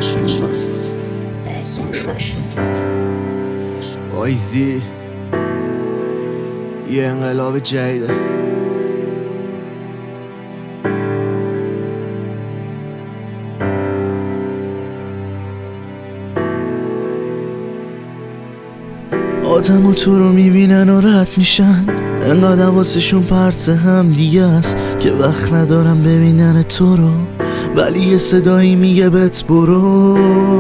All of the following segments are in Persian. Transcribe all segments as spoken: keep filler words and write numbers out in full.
آیزی یه انقلاب جدیده. آدم و تو رو میبینن و رد میشن، انقدر واسشون پرت هم دیگه است که وقت ندارم ببینن تو رو، ولی یه صدایی میگه بت برو،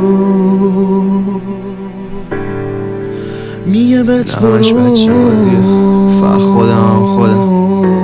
میگه بت برو. فقط خودم خودم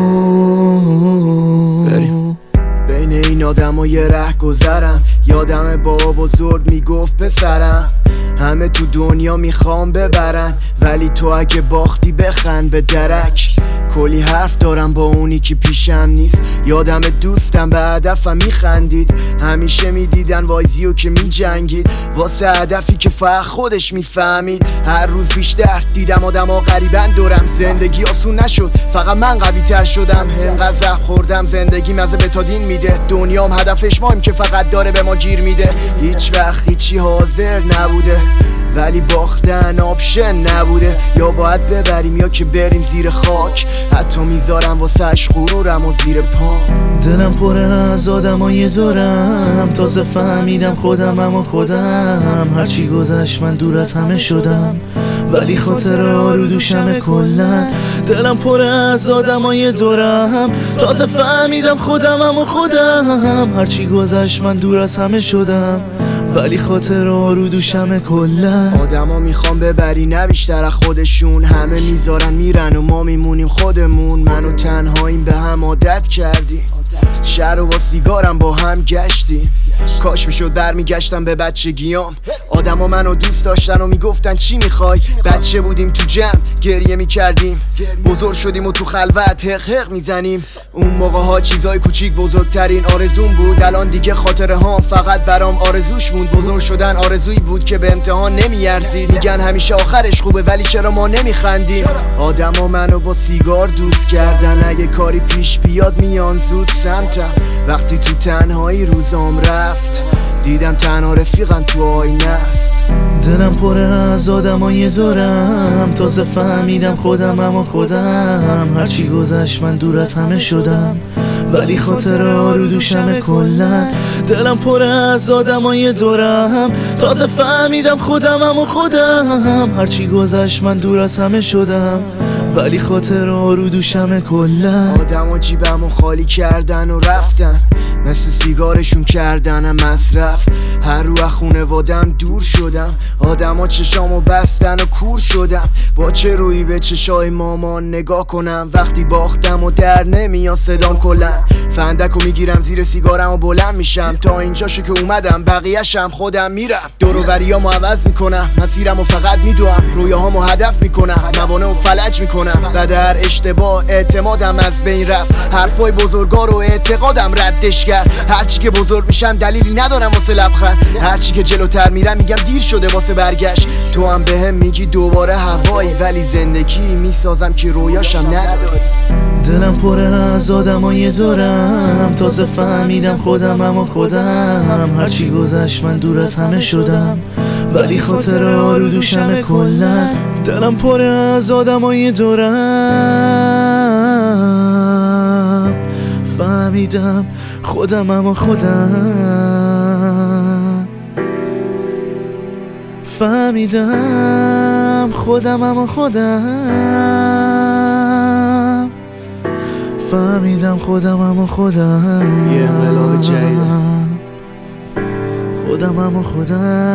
بریم. بین این آدم و یه ره گذرم، یادم بابا بزرگ میگفت پسرم همه تو دنیا میخوام ببرن، ولی تو اگه باختی بخند به درک. کلی حرف دارم با اونی که پیشم نیست، یادم دوستم به هدفم میخندید، همیشه میدیدن وایزیو که میجنگید واسه هدفی که فقط خودش میفهمید. هر روز بیشتر دیدم آدم ها غریبن دورم، زندگی آسون نشد فقط من قوی تر شدم. انقدر زخم خوردم زندگی مزه بتادین میده، دنیام هدفش مایم که فقط داره به ما گیر میده. هیچ وقت هیچی حاضر نبوده، ولی باختن آپشن نبوده، یا باید ببریم یا که بریم زیر خاک. حتی میذارم واسهش غرورم و زیر پام. دلم پره از آدمای دورم، تازه فهمیدم خودم اما خودم. هرچی گذشت من دور از همه شدم، ولی خاطر آرو دوشمه کلن. دلم پره از آدمای دورم، تازه فهمیدم خودم اما خودم. هرچی گذشت من دور از همه شدم، ولی خاطر آرو دوشمه کلن. آدما میخوام ببری نه بیشتر از خودشون، همه میذارن میرن و ما میمونیم خودمون. منو تنهاییم به هم عادت کردیم، شهر و با سیگارم با هم گشتیم. کاش میشد برمیگشتم به بچگیام، آدما منو دوست داشتن و میگفتن چی میخوای. بچه بودیم تو جمع گریه میکردیم، بزرگ شدیم و تو خلوت حق حق میزنیم. اون موقع ها چیزای کوچیک بزرگترین آرزوم بود، الان دیگه خاطره هام فقط برام آرزوش موند. بزرگ شدن آرزویی بود که به امتحان نمیارزید، میگن همیشه آخرش خوبه ولی چرا ما نمیخندیم. آدما منو با سیگار دوست کردن، اگه کاری پیش بیاد میان زود سمتم. وقتی تو تنهایی روزام رفت، دیدم تنها رفیقم تو آینه است. دلم پره از آدمای دورم، تازه فهمیدم خودم اما خودم. هرچی گذشت من دور از همه شدم، ولی خاطر آرو دوشمه کلن. دلم پره از آدمای دورم، تازه فهمیدم خودم اما خودم. هرچی گذشت من دور از همه شدم، ولی خاطر آرو دوشمه کلن. آدما جیبمو خالی کردن و رفتن، مثل سیگارشون کردنم مصرف. هر رو از خونوادم دور شدم، آدما چشامو بستن و کور شدم. با چه روی به چشای مامان نگاه کنم، وقتی باختم و در نمیاد صدام کلن. فندکو میگیرم زیر سیگارم و بلند میشم، تا اینجاشو که اومدم بقیه‌شم خودم میرم. دور و بریامو عوض میکنم، مسیرمو فقط میدوام، رویاهامو هدف میکنم، موانعو فلج میکنم. بعد هر اشتباه اعتمادم از بین رفت، حرفای بزرگا رو اعتقادم ردش کرد. هرچی که بزرگ میشم دلیلی ندارم واسه لبخند، هرچی که جلوتر میرم میگم دیر شده واسه برگشت. تو هم بهم میگی دوباره هوایی، ولی زندگی میسازم که رویاشم نداری. دلم پره از آدمای دورم، تازه فهمیدم خودم اما خودم. هرچی گذشت من دور از همه شدم، ولی خاطر آرو دوشمه کلن. دلم پره از آدمای دورم، فهمیدم خودم اما خودم. فهمیدم خودم اما خودم. فهمیدم خودم اما خودم. یه انقلاب جدیده. خودم اما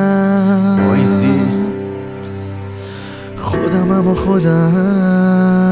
خودم. آیزی خودم اما خودم.